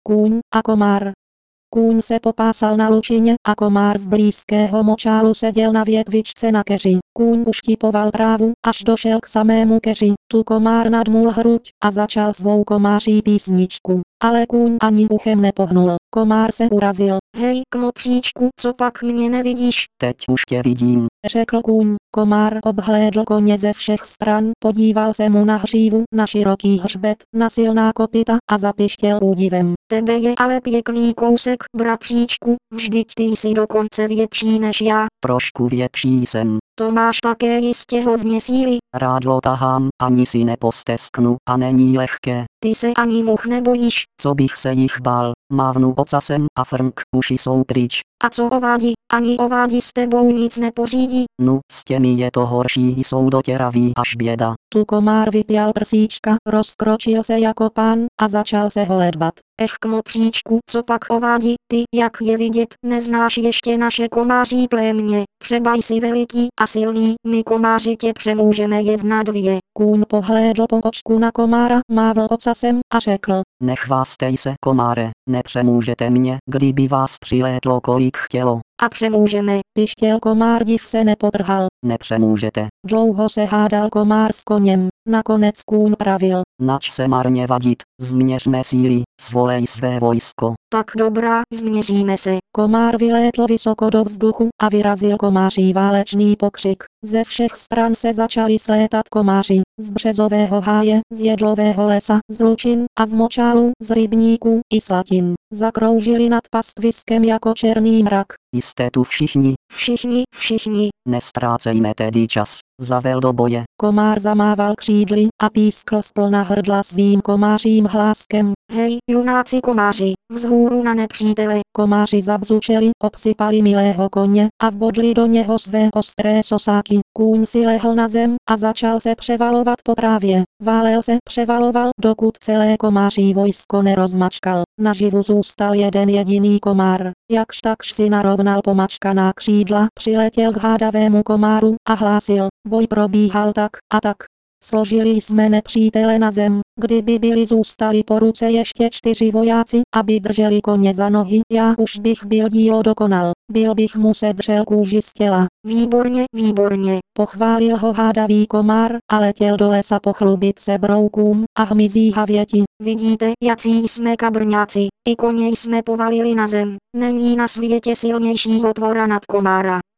kůň a komár. Kůň se popásal na lučině a komár z blízkého močálu seděl na větvičce na keři. Kůň uštipoval trávu, až došel k samému keři. Tu komár nadmul hruď a začal svou komáří písničku. Ale kůň ani uchem nepohnul. Komár se urazil. Hej, kmotříčku, co pak mě nevidíš? Teď už tě vidím, řekl kůň. Komár obhlédl koně ze všech stran, podíval se mu na hřívu, na široký hřbet, na silná kopyta a zapištěl údivem. Tebe je ale pěkný kousek, bratříčku, vždyť ty jsi dokonce větší než já. trošku větší jsem. To máš také jistě hodně síly. Rádlo tahám, ani si nepostesknu a není lehké. Ty se ani much nebojíš. Co bych se jich bál, mávnu ocasem a frnk, uši jsou pryč. A co ovádi, ani ovádi s tebou nic nepořídí. Nu, s těmi je to horší, jsou dotěraví až běda. Tu komár vypěl prsíčka, rozkročil se jako pán a začal se holedbat. Kmotříčku, co pak ovádi, ty, jak je vidět, neznáš ještě naše komáří plémě. Třeba jsi veliký a silný, my komáři tě přemůžeme 1-2. Kůň pohlédl po očku na komára, mávl ocasem a řekl. Nechvástej se, komáre, nepřemůžete mě, kdyby vás přilétlo kolik chtělo. A přemůžeme. Pištěl komár, div se nepotrhal. Nepřemůžete. Dlouho se hádal komár s koněm. Nakonec kůň pravil. Nač se marně vadit, změřme síly, svolej své vojsko. Tak dobrá, změříme se. Komár vylétl vysoko do vzduchu a vyrazil komáří válečný pokřik. Ze všech stran se začali slétat komáři. Z březového háje, z jedlového lesa, z lučin a z močálu, z rybníků i slatin. Zakroužili nad pastviskem jako černý mrak. Jste tu všichni, Všichni. nestrácejme tedy čas, zavel do boje. Komár zamával křídly a pískl splna hrdla svým komářím hláskem. Hej, junáci komáři, vzhůru na nepřítele. Komáři zabzučeli, obsypali milého koně a vbodli do něho své ostré sosáky. Kůň si lehl na zem a začal se převalovat po trávě. Válel se, převaloval, dokud celé komáří vojsko nerozmačkal. Naživu zůstal jeden jediný komár. Jakž takž si narovnal pomačkaná křídla, přiletěl k hádavému komáru a hlásil. Boj probíhal tak a tak. Složili jsme nepřítele na zem, kdyby byli zůstali po ruce ještě 4 vojáci, aby drželi koně za nohy, já už bych byl dílo dokonal, byl bych mu sedřel kůži z těla. Výborně. Pochválil ho hádavý komár a letěl do lesa pochlubit se broukům a hmyzí havěti. Vidíte, jací jsme kabrňáci, i koně jsme povalili na zem, není na světě silnějšího tvora nad komára.